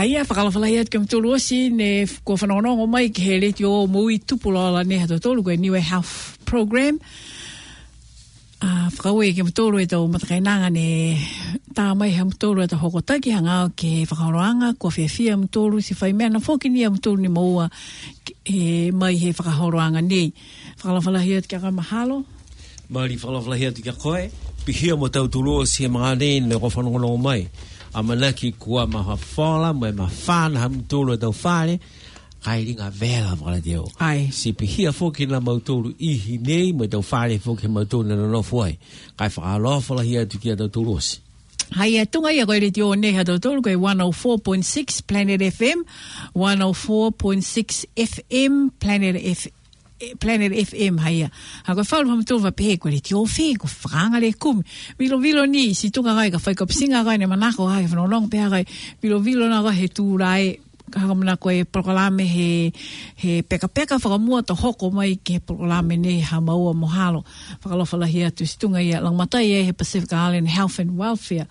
Haia whakalawhalai atu ke mtulu osi ne kua whanongongo mai ke he leti o mui tupulala ne hato tolu koe Niue Health Program. Whakaue ke mtulu e tau matakainanga ne tā mai he mtulu e tau hokotaki hangao ke whakaroanga kua whiawhia mtulu si whai mea na whoki ni a mtulu ni maua mai he whakaroanga nei. Whakalawhalai atu ke aka mahalo. Mari whakalawhalai atu ke koe. Pihia mo tau tulu osi e mga nei ne ko whanongongo mai. Amanaki kua mahawhala mai mawhana hamtulu e tau whare kai ringa vela wala deo. Ai. Si pihia foki na mautulu ihi nei mai tau whare foki mautulu na nofuai. Kai whakalawhala hi atu ki a tau tulu osi. Haia tunga ia koe reti o nei hatau tolu koe 104.6 Planet FM, 104.6 FM Planet FM haia. Ha koe whaulu hamtulu wa pehe koe reti o whi, koe whakanga le kumi. Vilo ni, si tunga kai ka whai ka pisinga kai ne manako hai, whanonong peha kai, vilo na kai he tūrai, kahamana koe prokolame he peka whakamua ta hoko mai ke prokolame ne ha maua mohalo. Whakalawhalahi atu si tunga ia langmatai he Pacific Island Health and Welfare.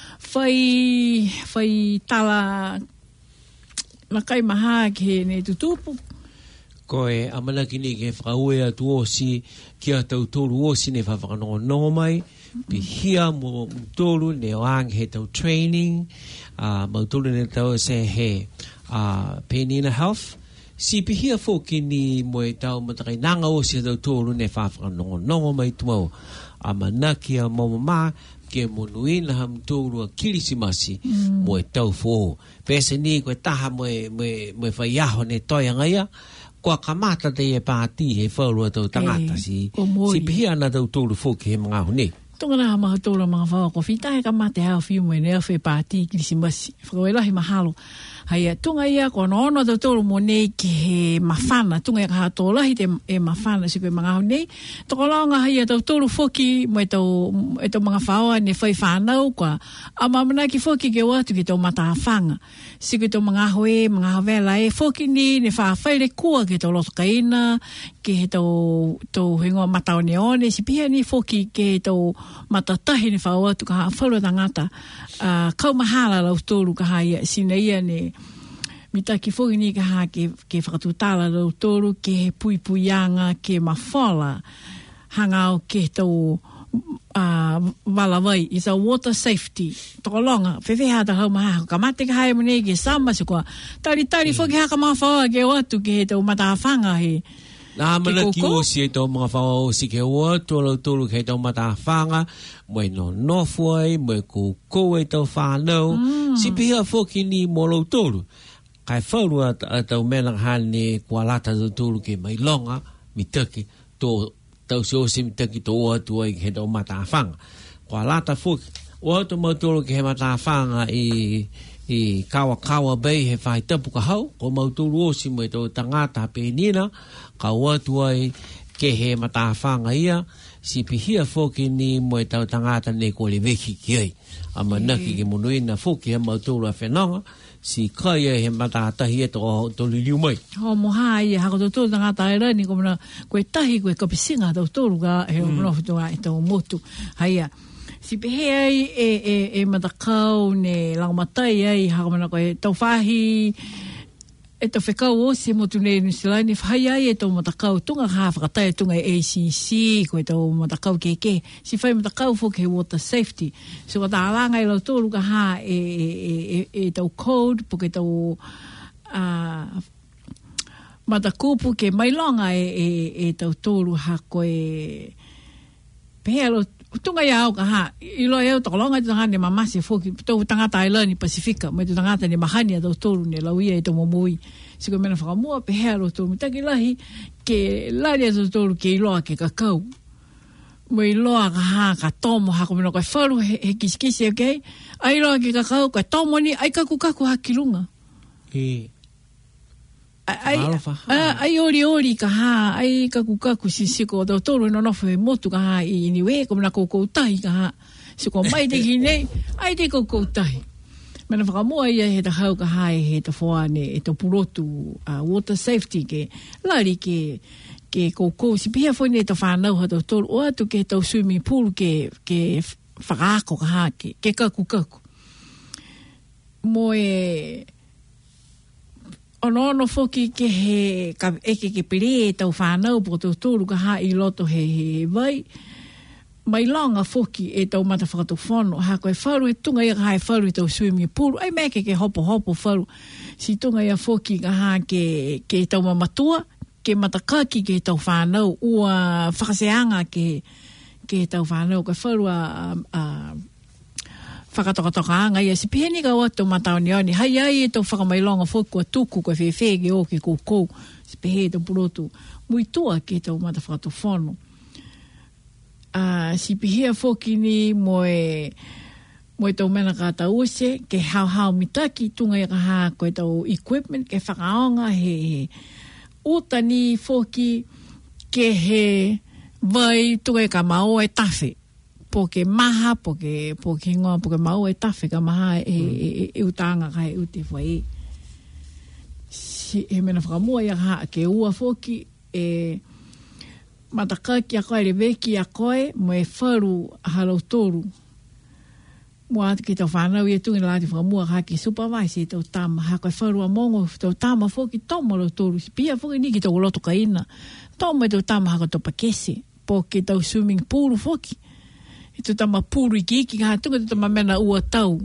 Whai tala na kai maha ke ne tutupu. Koe amanaki ni ke whakaue atu osi ki a tau tolu osi ne whawhakanongo mai. Pihia mo tolu ne oang he tau training. Mautolu ne tau se he Penina Health. Si pihia foki ni mo e tau matakai nanga osi tau tolu ne whawhakanongo mai tumau. Amanaki a mamama ke monuina ham tolu a kirisimasi mo e tau fo. Pese ni koe taha mo e whaiaho ne toianga ia. Kua kamata te e pāti he whaurua tau tangata si pihia na tau tōru fōki he mga hone. Tonga na maha tōra mga whaua ko whitahe kamata hao whiu mo e nea whi pāti kirisimasi. Whakawelahi mahalo. Haia, tunga ia ko ono tau tōru mo nei ke he mawhana. Tunga ia kaha tōlahi te e mawhana si koe mga hone. Toko laonga haia tau tōru whoki mo e tau mga whaua ne whai whanau kwa. Amamana ki whoki ke watu ki tau matawhanga. Si koe tau mga hoe, mga hawela e whoki ni ne whawhaile kua ke tau loto kaina, ke he tau hengoa matao neone. Si pihia ni whoki ke tau matatahi ne whauatu kaha whalua tangata. Kau mahala lau tōru kaha ia sina ia ne mita ki whoki ni kaha ke whakatutala lau tōru ke he puipuianga ke mawhala hangau ke tau walawai is a water safety. Toko longa, whewheha ta hau maha, ka mate ka hae mone ke sama se kua. Tari whoki haka mga whaua ke watu ke he tau matawhanga he. Nā mana ki osi e tau mga whaua osi ke watu lau tōru ke he tau matawhanga, moe no nofuai, moe koukou e tau whanau, si pihia whoki ni mo lau tōru. Kai whaurua tau mena hane kua lata tau tōru ke mai longa, mi taki, tau se osi mi taki tō atu ai ke he tau matawhanga. Kua lata whoki, o atu mau tōru ke he matawhanga i kawa bei he whai tapu ka hau, ko mau tōru osi mo e tau tangata penina, ka watu ai ke he matawhanga ia, si pihia whoki ni mo e tau tangata ne ko le weki ki ai. Ama naki ke munuina whoki he mau tōru a whenanga, si kai he matatahi e tō liliu mai. Ho moha ia, hako tō tōru tangata e rani, ko muna koe tahi koe kapisinga tō tōru ka he unofutunga e tō motu. Haia, si pehe ai e matakau ne langmatai ai, hako mana koe tau whahi, e tau whekau o se motu nei nusilai, ne whai ai e tau matakau tunga haa whakatai tunga e ACC, koe tau matakau keke, si whai matakau whoke he water safety. So ka tālanga i lau tōru ka haa e tau code, po ke tau matakupu ke mailonga e tau tōru ha koe pehe alo tunga ia au ka haa, i loa eo takolonga i tangata ne mamasi whoki, tau tangata i ni Pasifika, mai tu tangata ne mahani a tau tōru ne lauia i tau momui. Si koe mena whakamua pehe alo tōru, mitaki lahi ke lari a tau tōru ke i loa ke kakau. Mo i loa ka haa ka tomo hako mena koe wharu he kisikisi okay? Ai loa ke kakau, koe tomo ni, ai kaku hakilunga. Ai ori ka haa, ai kaku sisiko tau tōru no nofu e motu ka haa i niwe, ko mena koukou tahi ka haa. Siko mai te hinei, ai te koukou tahi. Mena whakamua ia he tahau ka haa he ta whoane e ta purotu water safety ke lari ke koukou. Si pihia whone e ta whanau ha tau tōru, o atu ke tau swimming pool ke whakaako ka haa ke kaku. Mo e ono foki ke he ka eke ke pere tau whanau po tau tūru ka ha I loto he vai mai longa foki e tau mata whakatu whono ha koe wharu e tunga ia ka hai wharu I tau swimming pool ai meke ke hopo wharu si tunga ia foki ka ha ke tau mamatua ke matakaki ke tau whanau ua whakaseanga ke tau whanau koe wharu whakatoka-toka ia si piheni ka watu matao ni oni hai ai e tau whakamailonga fōk kua tuku koe whewhege o ke koukou si pihe tau purotu muitua ke tau mata whakatu whono si pihea fōki ni moe tau mena ka tau use ke hao mitaki tunga ia ka haa koe tau equipment ke whakaonga he utani fōki ke he vai tunga ia ka mao e tawhi po ke maha, po ke ngoa, po ke mau e tawhi ka maha e utanga ka e ute whai. Si, he mena whakamua ia ka ke ua whoki e matakaki a koe le veki a koe mo e wharu a halau toru. Mua atu ki tau whanau ia tungi lati whakamua ka ke supervise e tau tama. Ha koe wharu a mongo tau tama whoki tomo lau toru. Si pia whoki ni ki tau loto ka ina. Tomo e tau tama hako tau pakese. Po ke tau swimming pool whoki. E tu tama pūru I ki ka tunga tu tama mena ua tau.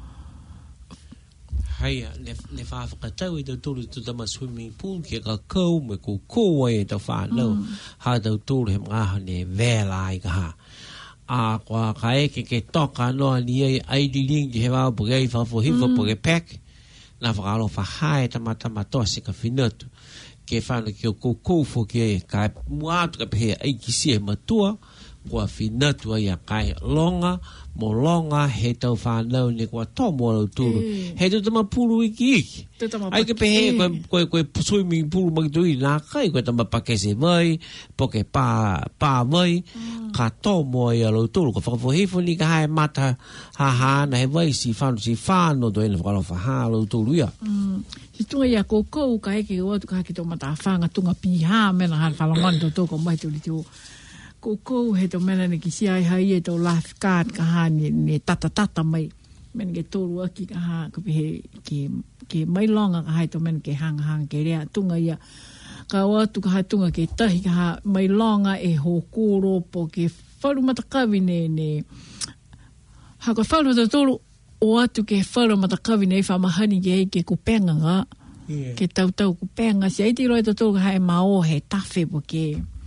Haia, le whawhakatau I tau tūru tu tama swimming pool ke ka kou me ko koa e tau whanau. Ha tau tūru he mga ne vela I ka ha. A kua ka eke ke toka noa ni ei aidi ringi he wau po kei whawhifa po ke pek. Na whakalo whahae tama tosi ka whinatu. Ke whanau ki o kou fo ke e ka muatu ka pehe aiki si e matua. Kua whinatu ai a kai longa, mo longa he tau whanau ni kua tomo au tūru. He tu tama pulu iki. Ai ke pehe koe swimming pool magitui nā kai, koe tama pakese vai, poke pā vai, ka tomo ai au tūru. Ka whakafohifo ni ka hae mata ha na he vai si whano to ena whakalo whaha au tūru ia. Si tunga ia koukou ka eke watu ka hake tau mata whanga tunga piha mena hana whalangani tau tōko mai tau li tō. Koukou he tau mena ne ki si ai hai e tau lifeguard ka haa ne tata mai. Mena ke tōru aki ka haa ka pihe ke mai longa ka hai tau mena ke hanga ke rea tunga ia. Ka watu ka haa tunga ke tahi ka haa mai longa e ho kōro po ke wharu matakawi ne. Haka wharu tau tōru o atu ke wharu matakawi ne whamahani ke hei ke kupenga ngā. Ke tau kupenga. Si aiti roi tau tōru ka haa e mao he tawhi po ke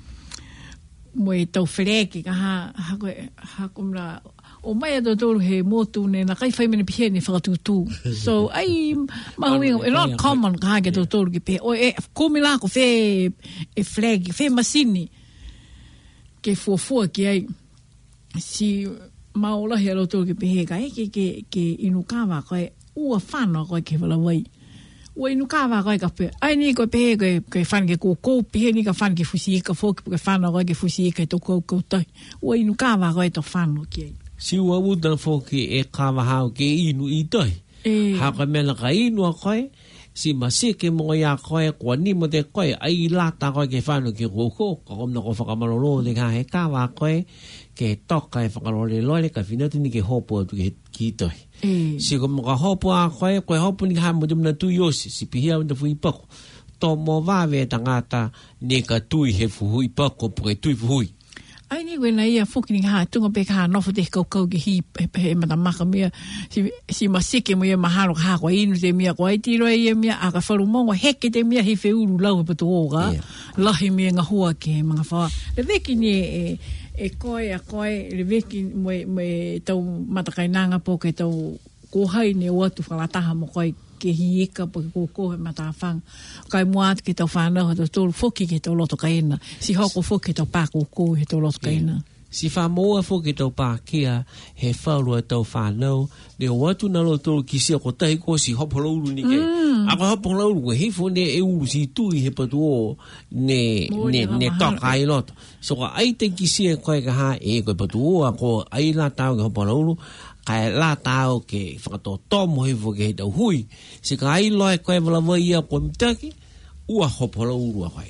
mo e tau whereki ka hako mra o mai ato tōru he motu ne na kai whai mene pihe ne whakatutu so ai mahuinga e not common ka hake tau tōru ki pihe o e kumi lako whe e flagi whe masini ke fuafua ki ai si maolahi alo tōru ki pihe ka eke ke inu kawa koe ua whanau koe ke walawai ua inu kawa koe ka pe ai ni koe pehe koe whan ke kou pihe ni ka whan ke fusi ika fōki ke whanau koe ke fusi ika to kou tai ua inu kawa koe to whanau ki ai si ua utan fōki e kawa hao ke inu I tai haka mena ka inu a koe si masike mo ia koe kua nimo te koe ai lata koe ke whanau ke kou ka komna ko whakamalolo te ka he kawa koe ke toka e whakarole loile ka whinatu ni ke hopo atu ki tai si ko mga hopo a koe hopo ni ka mo tumna tui osi si pihia wanda fui pako to mo wawe tangata ni ka tui he fuhui pako po ke tui fuhui ai ni koe na ia whuki ni ka tunga pe ka nofo te kau ki hi he matamaka mea si masike mo ia maharo ka koe inu te mea koe tiro e ia mea a ka wharu mongo heke te mea hi whiuru lau e patu oga lahi mea ngahua ke mga whawa le veki ni e koe a koe le veki mo tau matakainanga po ke tau kohai ne watu whalataha mo koe ke hieka po ke kohe matawhanga. Kai muat ke tau whanau tau tōru whoki ke tau loto kaina. Si hoko whoki tau pāko kohe tau loto kaina. Si whamoa whoki tau pākea he whaurua tau whanau ne o watu na lo tōru ki sia ko tahi ko si hopo lauru ni ke. Ako hopo lauru ko hifo ne e uru si tui he patu o ne toka ai loto. So ka ai te ki sia koe ka ha e koe patu o ako ai la tau ke hopo lauru kai la tau ke whakato tomo hifo ke he tau hui. Si ka ai loe koe wala wai ia koe mitaki ua hopo lauru a koe.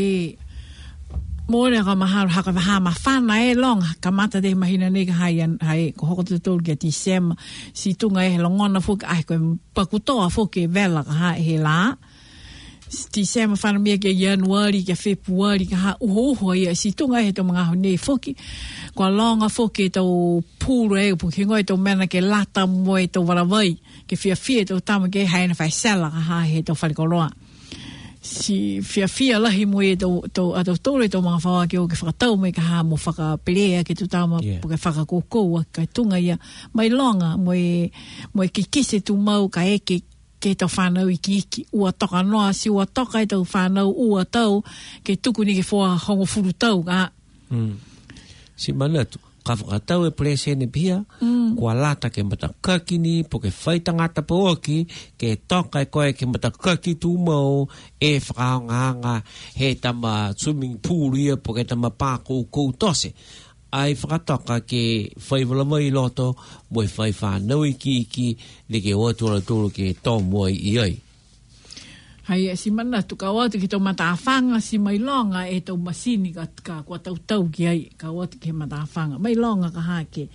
Mōre ka maharo haka waha mawhana e longa ka mata te mahina nega hai ko hoko te tōru kia December si tunga e he longona whuki ai koe pakutoa whuki vela ka hai he la ti se ma whana mea ke Januari ke Februari ka ha uho ia si tunga he tau mga hone foki kua longa foki tau pūru e puki ngoi tau mena ke lata moe tau warawai ke fia tau tama ke haina whai sela ka ha he tau whalikoroa si fia lahi moe tau tōre tau mga whawa ke o ke whakatau me ka ha mo whakapelea ke tu tama po ke whakakokoa ka tunga ia mai longa moe ke kise tu mau ka eke ke tau whanau iki ua toka noa si ua toka e tau whanau ua tau ke tuku ni ke whua hongo furu tau ka si manatu ka whakatau e presene pia kua lata ke matakaki ni po ke whaitangata po oki ke toka e koe ke matakaki tu mau e whakaonganga he tama swimming pool ia po ke tama pāko kou tose ai whakatoka ke whaiwalamai loto mo e whai whanau iki le ke oatua tōru ke tō mua i ai hai si mana tu ka watu ki tau matawhanga si mai longa e tau masini ka kua tau ki ai ka watu ki matawhanga mai longa ka ha ke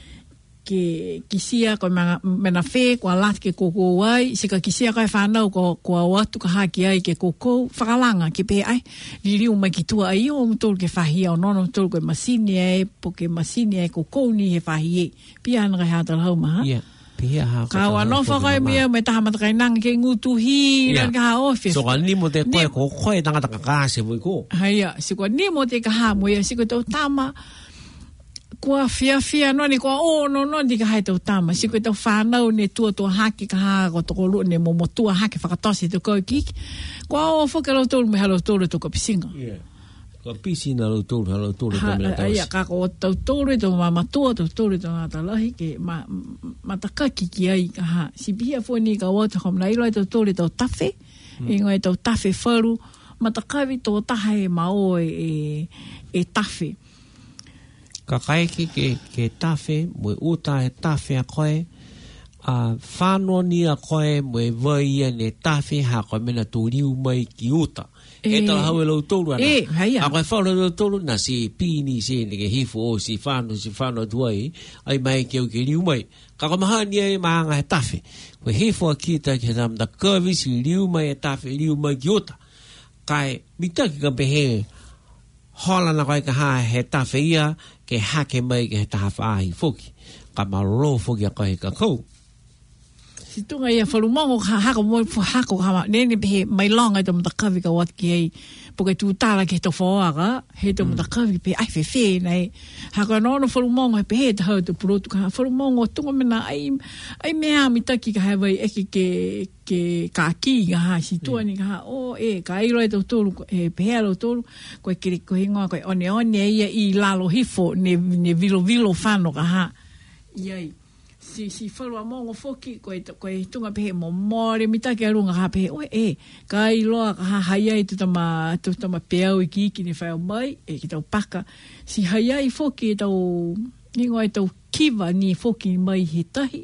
kisia ko mena fe kua lat ke koko ai si ka kisia kai whanau kua watu ka ha ki ai ke koko whakalanga ke pe ai liriu mai ki tua ai o mtolu ke whahia o nono mtolu ke masini e po ke masini e koko ni he whahie pia hana kai hata lau maha ka wano whakai mea me taha matakai nang ke ngutuhi nan ka ha office so ka nimo te koe tangata ka kāse vui ko haia si kua nimo te ka ha moia si kua tau tama kua fia no ni kua no di ka hai tau tama si kua tau whanau ne tua haki ka ha ko toko lu ne mo tua haki whakatosi te koe kiki kua whakalo tolu me halo tolu to ka pisinga ka pisi na lo tolu halo tolu to me tau ia ka ko tau tolu to mamatua tau tolu to atalahi ke matakaki ki ai ka ha si bia foni ka wata kom na ilo tau tolu to tafe ingo tau tafe wharu matakawi to taha e mao e tafe ka kaiki ke tafe mo uta e tafe a koe a whano ni a koe mo e vai ne tafe ha koe mena tu riu mai ki uta e tala hau e lau tolu ana a koe whao lau tolu na si pini si ne ke hifu o si whano tuai ai mai ke au ke riu mai ka koe maha ni e maanga he tafe koe hifu a kita ke tam da kawi si riu mai e tafe riu mai ki uta kai mitaki ka pehe hola na koe ka ha he tafe ia ke hake mai ke he taha whaahi foki ka maroro foki a koe ka kou si tunga ia whalumongo hako mo hako hama nene pe mai longa to mtakawi ka wat ki ai poke tu tala ke to foaga he to mtakawi pe ai fe nei hako no whalumongo pe he tau to protu ka whalumongo tunga mena ai mea mitaki ka hawai eki ke ka ki ga ha si tuani ka ka iro to tolu e pe halo tolu ko kiri ko hinga ko one ia i lalo hifo ne vilo fano ka ha iai si whalua mongo foki koe tunga pehe mo more mitake arunga ha pehe ka iloa ka ha haiai tu tama peau i ki ni whao mai ki tau paka si haiai foki tau ingo e tau kiwa ni foki mai he tahi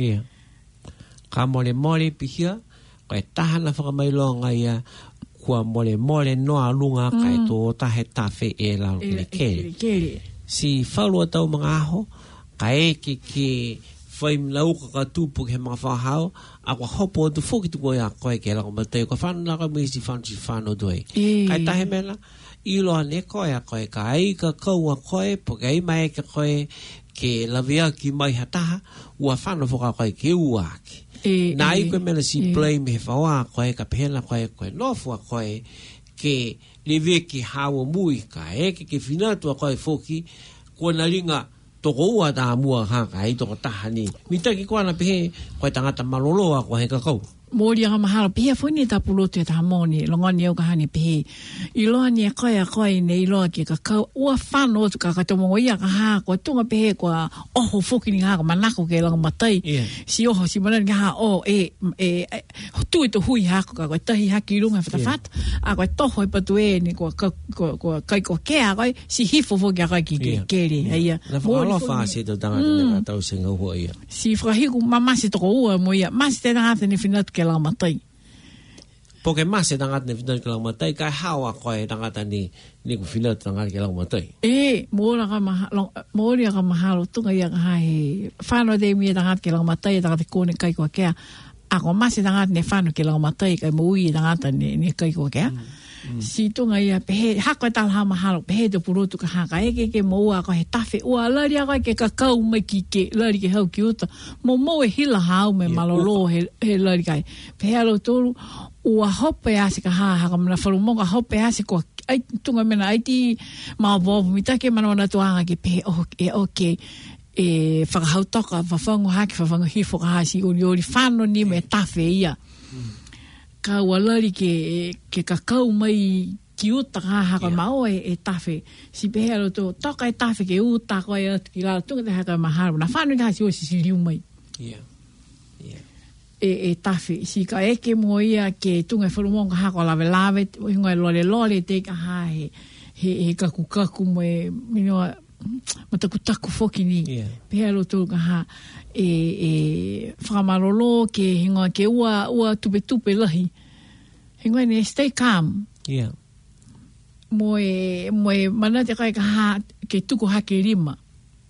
ka mole pihia koe tahana whakamailoa ia kua mole noa lunga kai tō tahe tafe e lau kere si whalua tau mga aho ka ke whai mnauka ka tūpu ke mga whahao a kua hopo tu whoki tu koe a koe ke lako matei kua whanaka misi whanu doi kai tahe mena iloa ne koe a koe ka ai ka kau a koe po ke ai mai ka koe ke lavia ki mai hataha ua whanu whoka koe ke uaki na ai koe mena si play me he whaua koe ka pehena koe nofu a koe ke lewe ki hawa mui ka eke ke whinatu a koe whoki kua na ringa toko ua tā mua hanga i toko taha ni. Mitaki koa na pehe koe tangata maloloa koe he kakau. Mōri a mahalo, pehe whuni tā pulotu e tā mōni, longoni au kahani pehe. I loa ni a koe ne i loa ki kakau, ua whano tu ka katomongo ia ka haa, koe tunga pehe koa oho whoki ni haa, ka manako ke langa matai. Si oho, si manani ka haa, tui to hui haa, koe tahi haki runga whatawhata, a koe toho e patu e ni koe kai koe kea koe, si hifo whoki a koe ki kere. Na whakalo whaase tau tangata neka tau senga hua ia. Si whakahiku mamasi toko ua mo ia, masi te tangata ni whinatu ke langa matai. Po ke mase tangata ni whinatu ke langa matai, kai hawa koe tangata ni ku whinatu tangata ke langa matai. Mōri a ka mahalo, tunga ia ka hae, whanau te mia tangata ke langa matai, tangata kone kai kua kea, ako masi tangata ne whanu ke lau matai kai mui tangata ne kai ko kea. Si tunga ia pehe, hako e tala hama halo, pehe te purotu ka haka, eke ke moua ko he tafe, ua lari ako ke kakau mai ki ke lari ke hau ki uta, mo e hila hau me malolo he lari kai. Pehe alo tolu, ua hope ase ka haka mana whalumonga, hope ase ko, ai tunga mena, ai ti maobobu, mitake mana wana tuanga ke pehe, oke, whakahau toka, whawhangu haki, whawhangu hifo ka hasi, uri whano ni me tafe ia. Ka walari ke kakau mai ki uta ka haka mao e tafe. Si pehe alo to, toka e tafe ke uta koe atu ki lalo tunga te haka maharu. Na whanu ka hasi o si liu mai. E tafe. Si ka eke mo ia ke tunga e wharumonga haka lawe, hingo e lole te ka ha he kaku mo e minua matakutaku foki ni. Pehe alo to ka ha whamarolo ke hingoa ke ua tupe lahi. Hingoa ne stay calm. Moe mana te kai ka ha ke tuku hake rima.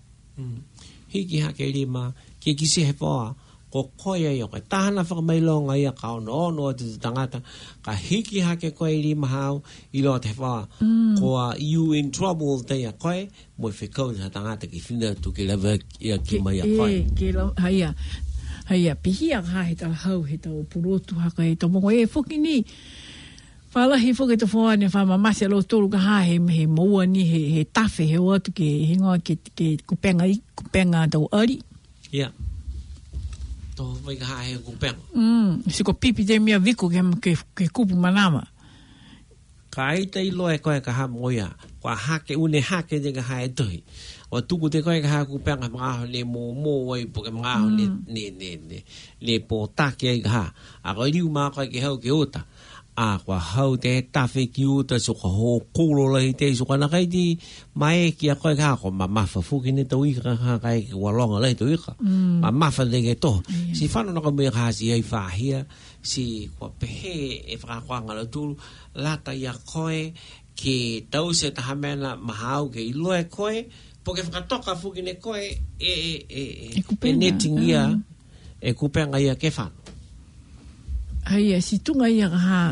Hiki hake rima, ke kisi he poa, ko koia i okai. Tahana whakamailonga ia ka ono te tangata, ka hiki hake koe rima hau, i loa te poa, koa you in trouble te ia koe, moe whekau te tangata ki whina tu ke lewa ia ki mai a koe. Haia, pihia ka he tala hau, he tau purotu haka, he tau mongo whoki ni, whalahi whoki te whoa ne whamamasi alo tolu ka ha, he moua ni, he tafe, he watu ke hingoa ke kupenga tau ari. Ia. Tō vai ka ha he kupenga. Siko pipi te mia viku ke kupu manama. Ka aita i loe koe ka ha moia, kwa hake, une hake te ka ha e tuhi. O tuku te koe ka ha kupenga mga ne mō wai poke mga ne po take ai ka ha. A koe riu maa koe ke hau ke uta. A kwa hau te tafe ki uta so ka ho kōro lai te so ka nakai ti mai ki a koe ka ha ko ma mafa fuki ne tau ika ka kai ke walonga lai tau ika. Ma mafa te ke to. Si whanu naka mea ka si ai whahia si kwa pehe e whakakwanga la tūru lata i a koe ke tau se tahamena mahau ke iloe koe porque whakatoka fuki ne koe e netingia e kupenga ia ke whanu. Haia, si tunga ia ka ha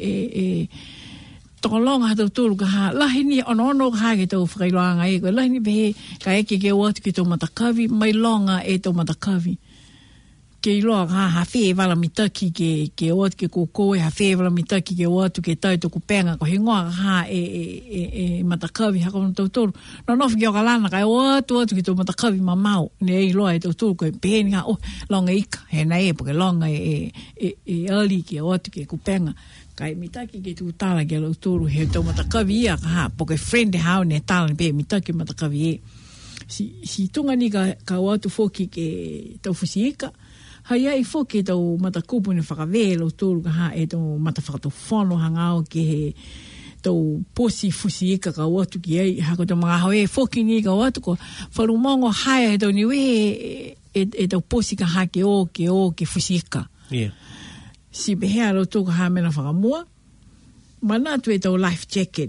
tokolonga hatau tūru ka ha lahi ni ono ka ha ke tau whakailoanga e koe lahi ni pehe ka eke ke watu ke tau matakavi mai longa e tau matakavi. Ke iloa ka ha whee wala mitaki ke watu ke kōkoe, ha whee wala mitaki ke watu ke tau tuku penga, ko hingoa ka ha matakavi haka wana tau tōru. No nofi ki o ka lana ka watu ke tau matakavi mamau, ne iloa e tau tōru koe pehe ni ka, longa ika, he na poke longa ali ke watu ke kupenga. Kai mitaki ke tu tala ke lau tōru, he tau matakavi ia ka ha, poke friend hao ne tala ni pehe mitaki matakavi e. Si tunga ni ka watu foki ke tau fusiika, hai ai foki tau matakupu ne whakawe lau tōru ka ha e tau matawhakato whono hangao ke he tau posi fusi ika ka watu ki ai hako tau mga hawe foki ni ka watu ko wharumongo hae he tau niwe e tau posi ka ha ke fusi ika. Si behea lau tōru ka ha mena whakamua manatu e tau life jacket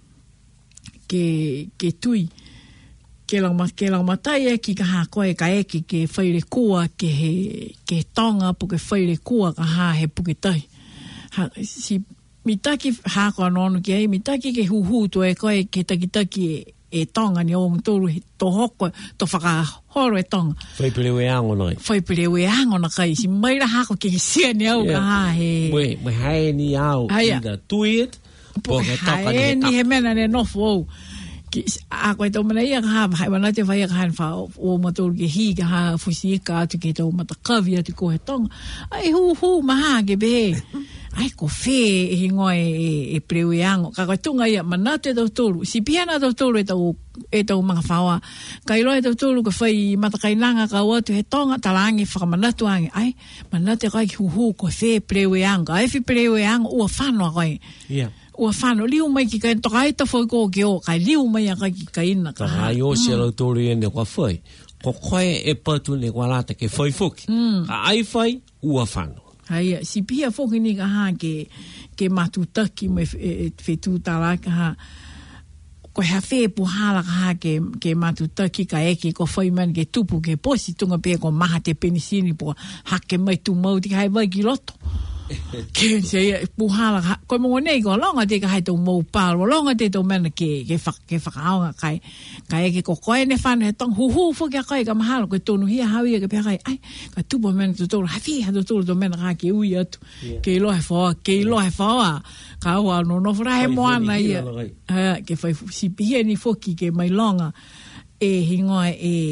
ke tui ke lang matai e ki ka ha koe ka eke ke whaire kua ke tonga po ke whaire kua ka ha he puke tai. Si mitaki ha koa nonu ki ai, mitaki ke huhu to e koe ke takitaki e tonga ni o mtoru to hoko, to whakahoro e tonga. Whaipere we ango nai. Whaipere we ango na kai, si maira hako ke sia ni au ka ha he. We hae ni au, ida tuit, po ke toka ni he ni he mena ne nofu au. A koe tau mana ia ka ha, hai wana te whai ka hanwha o matoru ke hi ka ha fusi ika atu ke tau matakavi atu ko he tonga. Ai hu maha ke behe. Ai ko whee e hingoa e preu e ango. Ka koe tunga ia, mana te tau tolu. Si piana tau tolu e tau mga whaua. Ka iloa e tau tolu ka whai matakainanga ka watu he tonga talangi whakamanatu ange. Ai, mana te kai ki hu ko whee preu e ango. Ai whi preu e ango ua whanua koe. Yeah. Ua whano, liu mai ki kai toka aita whai ko ke o, kai liu mai a kai ki kai ina. Ka hai o se lau tōru e ne kwa whai. Ko koe e patu ne kwa lata ke whai whuki. Ka ai whai, ua whano. Haia, si pia whuki ni ka ha ke matutaki me whetū tala ka ha. ko hafe puhala ka ke matuta ki ka eki ko foi man ke tupu ke posi tunga pe ko maha te penisini po hake mai tu mau ti hai vai ki loto ke se puhala ko mo nei ko longa te ka hai to mo pa longa te to man ke whakaonga kai ka eki ko koe ne whane tong hu fo ke kai ka mahalo ko tonu hia hawi ke pe kai ai ka tupu man tu tolu hafi ha tu tolu to man ka ke ui atu ke lo he fa ka wa no frae moana ia ke fai si pia ni foki ke mai longa hingoa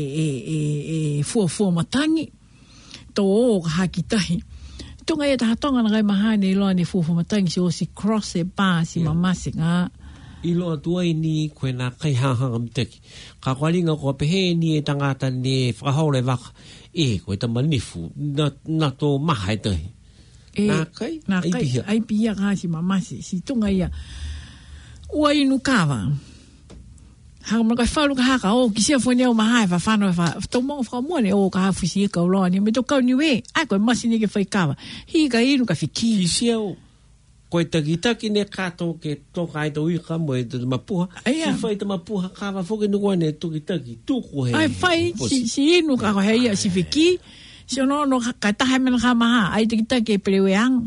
fu matangi to hakitahi tunga ia tahatonga na kai mahane lo ni fu matangi si cross e pa si mamasi nga ilo tuai ni kwena kai hanga mteki ka kwalinga ko pehe ni tangata ni frahole vak ko ta manifu na to mahai te na kai ai pia ka si mamasi si tunga ia ua inu kawa haka mga whalu ka haka kisia fwene o mahai whawhano tau mga whakamone ka hafusi ka uloa ni me to kau niwe ai koe masini ke whai kawa hi ka inu ka whiki kisia o koe takitaki ne kato ke toka ai tau ika mo e te mapuha si whai te mapuha kawa whoke nukua ne tukitaki tuku he ai whai si inu ka koe heia si whiki si ono ka tahe mena ka maha ai takitaki e perewe ang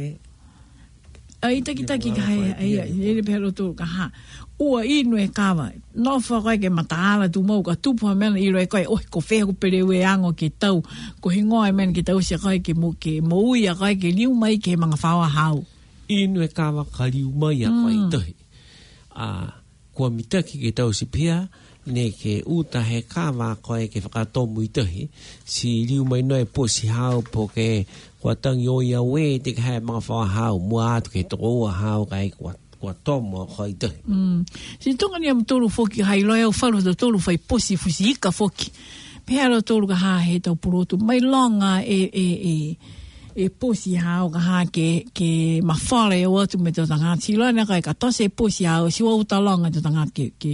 ai takitaki ka heia ele pehelo tu ka ha ua inu e kawa no whakai ke mataala tu mau ka tupuha mena ilo e koe ko wheha ko perewe ango ke tau ko hingoa e mena ke tau si kai ke moui a kai ke liu mai ke mga whaua hau inu e kawa ka liu mai a kai tahi kua mitaki ke tau si pia ne ke uta he kawa koe ke whakatomu i tahi si liu mai noe po si hau po ke kua tangi o ia we te ka hea mga whaua hau mua atu ke toko ua hau kai kua tomo koe tahi si tonga ni am tolu foki hai loe au whalu da tolu whai posi fusi ika foki pēra lo tolu ka haa he tau purotu mai longa e posi hau ka haa ke mawhale e watu me tau tanga si loe na kai ka tose posi hau si wa uta longa tau tanga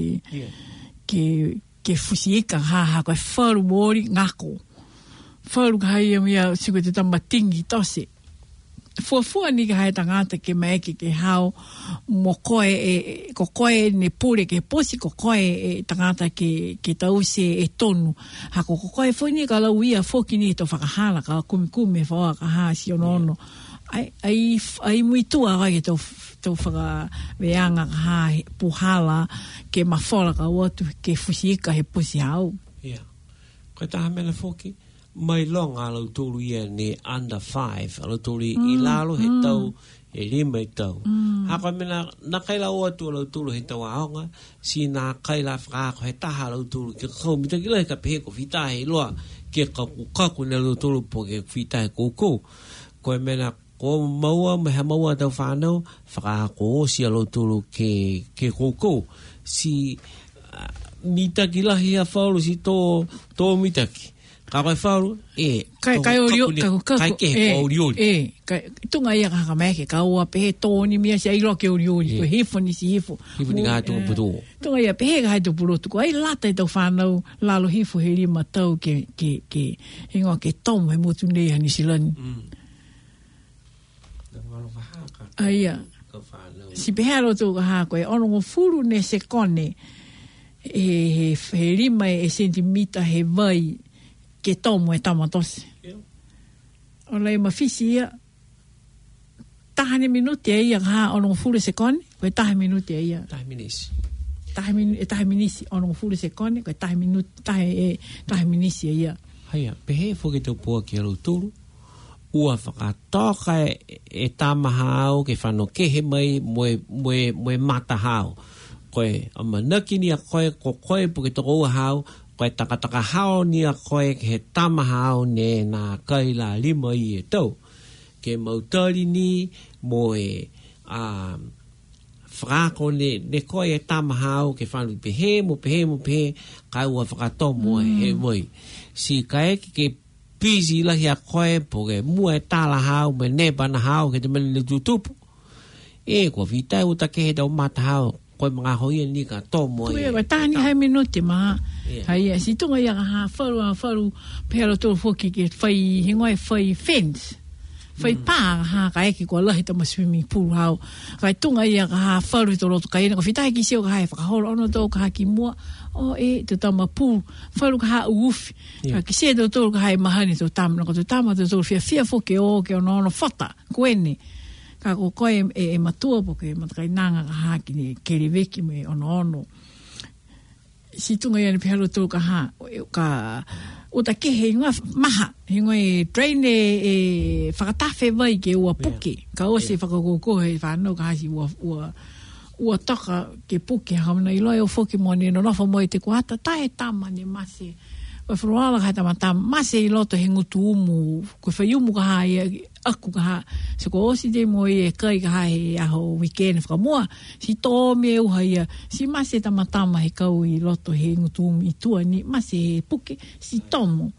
ke fusi ika haa koe whalu mori ngako whalu ka hai mea siko te tamatingi tose fuafua ni ka hai tangata ke maeke ke hao mo koe ko koe ne pure ke posi ko koe tangata ke tause e tonu hako ko koe foi ni ka lau ia foki ni to whakahala ka kumikume whaua ka haa si ono ai muitua kai ke tau whakaweanga ka haa puhala ke mawhola ka watu ke fusika he posi hao koe taha mena foki mai longa alo tolu ia ne under 5 alo tolu i lalo he tau e lima i tau haka mena na kaila o atu alo tolu he tau aonga si na kaila whakaako he taha alo tolu ke kau mita kila he ka pehe ko whitahe loa ke kaku ne alo tolu po ke whitahe koukou koe mena ko maua meha maua tau whanau whakaako o si alo tolu ke koukou si mitaki lahi a whaulu si tō mitaki ka koe whauru, kai oriori. Tunga ia ka meke, ka ua pehe tōni mea si airo ke oriori, ko hifo ni si hifo. Hifo ni ka tunga puto. Tunga ia pehe ka hai tu purotu, ko ai lata i tau whanau, lalo hifo he rima tau ke hingoa ke tomu he motu nei hani silani. Aia, si pehe aro tō ka haa koe, ono ngō furu ne se kone, he rima e sentimita he vai, ke tomo e tamatose. O lei mawhisi ia, tahane minuti e ia ka ono furu se kone, koe tahe minuti e ia. Tahe minisi. Tahe minisi, ono furu se kone, koe tahe minisi e ia. Haia, pehe whoke tau pua ki alu turu, ua whakatoka e tamaha au ke whano kehe mai moe mata hao. Koe, ama nakini a koe, ko koe puke toko ua hao, koe takataka hao ni a koe ke he tamaha au ne nā kaila lima i e tau. Ke mautari ni mo e whakako ne koe e tamaha au ke whanu pehe mo kai ua whakatomo he moi. Si kai ke pisi lahi a koe po ke mua e tala hao me neba na hao ke te mani le tutupu. Kua vitai uta ke he tau mata hao koe mga hoia ni ka tomo. Koe tāni hai minuti maha. Hai si tunga ia ka wharu pero tō foki ke whai hingoe whai fence. Fai pā ha ka eki kua lahi tama swimming pool hau. Kai tunga ia ka ha wharu to roto ka ina. Ka whitai ki seo ka hai whakahoro ono tō ka ha ki mua. O e te tama pool. Wharu ka ha uwufi. Ka ki se tō ka hai mahani tō tama. Ka tō tama tō fia foke o ke ono ono whata. Kuene. Ka ko koe e matua po ke matakai nanga ka ha ki ni kereweki me ono ono. Si tunga ia ni piharo tō ka ha. Ka... O ta ke he ngā maha, he ngoi drain e whakatafe vai ke ua puke. Ka o se whakakoko he whanau ka hasi ua taka ke puke. Hauna i loe o whoki mone no nofa moe te kuata, tae tama ne mase. Koe wharuala ka tama tama, mase i loto he ngutu umu. Koe whai umu ka ha aku ka ha. Se ko osi te moe e kai ka ha he aho weekend whakamua. Si tō me uha ia, si mase tama tama he kau i loto he ngutu umu i tua ni, mase he puke, si tomo.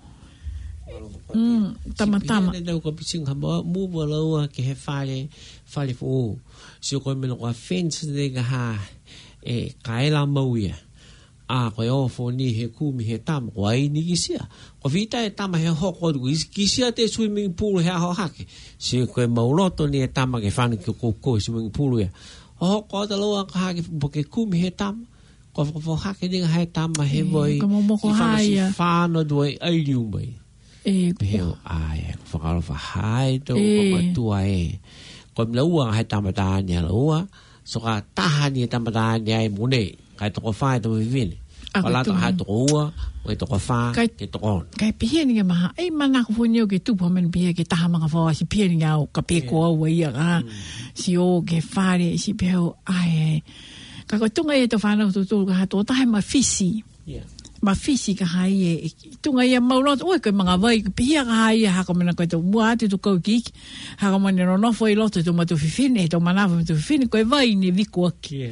Tama tama. Si pihane tau ka pising hama, mua laua ke he whale fo. Si o koe mena kua fence de ka ha, e kaela mauia. Koe ofo ni he kumi he tama, koe ai ni kisia. Koe vita e tama he hoko, kisia te swimming pool he aho hake. Si koe mauloto ni he tama ke whanu ki koko swimming pool ya. O hoko ta loa ka hake, ke kumi he tama. Koe whakafo hake ni he tama he voi. Ka momoko haia. Si whano duai ai liu mai. Peheo, whakalo whahai tau, whakatua e. Koe mla ua he tama tāni ala ua. So ka tahani he tama tāni ai mune. Kai toko whae tō vivine. Wala tō hai toko ua, wai toko whae, ke toko on. Kai pihia ni maha, ei mana ko fōni o ke tupu hamen pihia ke taha mga whawa, si pihia ni au ka peko au ia ka, si o ke whare, si pihia o, ai. Ka koe tunga e tō whanau tō tōru ka ha tō tahe ma fisi. Ma fisi ka hai e, tunga ia maurot, oi koe mga vai, pihia ka hai e, haka mana koe tō mua ate tō kau kiki, haka mana no nofo i loto tō matu fifine, tō manawa matu fifine, koe vai ni viku aki.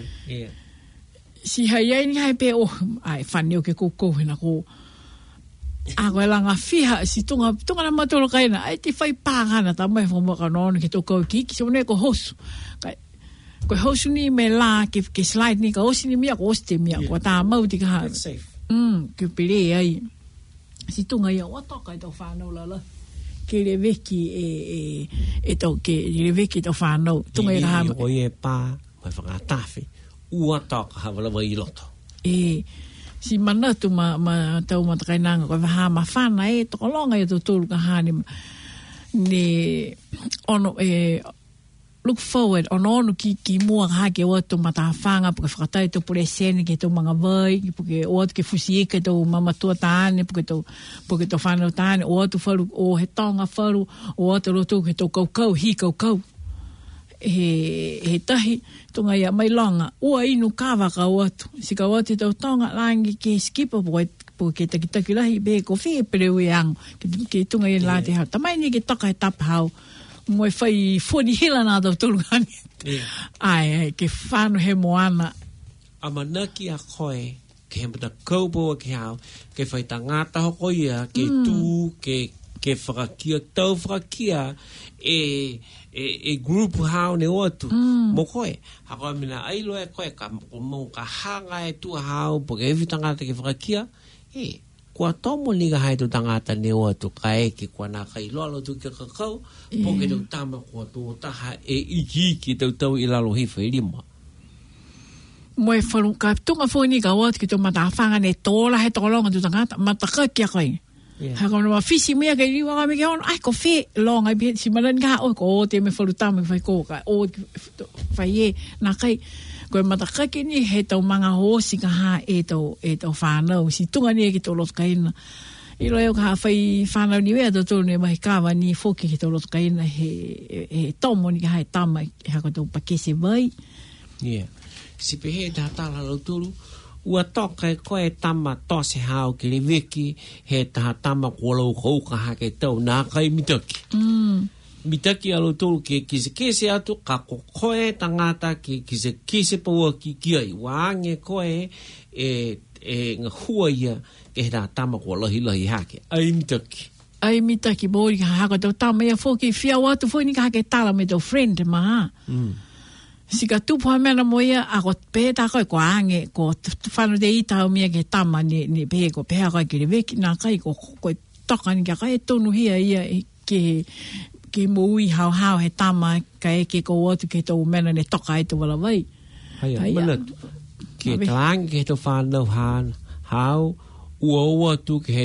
Si hai ai ni hai pe o ai whane o ke koko hena ko a koe langa whiha si tunga na matoro kaina ai te whai pāngana ta mai whamaka nono ke toko kiki se one ko hosu koe hosu ni me la ke slide ni ka osi ni mia ko osi te mia ko ta mau ti ka ha ke pere ai si tunga ia o toka i tau whanau lala ke le veki e tau ke le veki tau whanau tunga i ka ha o ie pā mai whakatafe ua toka hawala wai loto. Si mana tu ma tau matakai nanga koe waha ma whana tokolonga e tō tōru ka hane ne ono look forward ono ki mua ka hake o tō matawhanga puke whakatai tō pure sene ke tō mga vai puke o atu ke fusi eke tō mamatua tāne puke tō whanau tāne o atu wharu o he tonga wharu o atu roto ke tō kaukau hi kaukau he tahi tunga ia mai longa ua inu kawa ka watu si ka watu tau tonga langi ke skipa po ke takitaki lahi be ko whi pereu e ango ke tunga ia late hau tamai ni ke taka he tapa hau moe whai fōni hila nā tau tolugani ai ke whanu he moana amanaki a koe ke he mata kaupo ke hau ke whai ta ngāta hoko ia ke tū ke whakakia tau whakakia e group hao ne otu mo koe hako mina ai loe koe ka mo ka hanga e tu hao po ke vitangata ke whakakia kua tomo ni ka hai tu tangata ne otu ka ke kua nā kai lolo tu ke kakau po ke tau tama kua tu taha iki ki tau i lalo hifa i lima moe wharu ka tunga fōni ka otu ki tau matawhanga ne tōla he tōlonga tu tangata mataka kia koe haka ma fisi mea kai riwa ka me ke ono ai ko fe longa bi si manan ka o ko te me falu tama fai ko ka o fai e na kai ko mataka ke ni he tau manga hosi ka ha e tau whanau si tunga ni e ki tau lot kaina i loe o ka whai whanau ni wea tau ne mai kawa ni foki ki tau lot kaina he tomo ni ka ha e tama haka tau pakese vai si pehe ta tala lau tulu ua toka e koe tama tose hao ki le wiki he taha tama kualau kauka hake tau nā kai mitaki. Mitaki alo tolu ke kise kese atu ka koe tangata ki kise kise paua ki ai waange koe ngā hua ia ke he taha tama kualahi lahi hake. Ai mitaki. Ai mitaki bori ka haka tau tama ia fōki whia watu fōi ni ka hake tala me tau friend maha. Si ka tupu hamena moia a ko pēta koe ko ange ko whanu te ita o mia ke tama ni pēhe ko pēha koe ki le weki nā kai ko koe toka ni ka kai tonu hia ia ke ke mui hao he tama kai ke ko tu ke to mena ne toka ai to wala vai ai mana ke tlang ke to fa no han how ua tu ke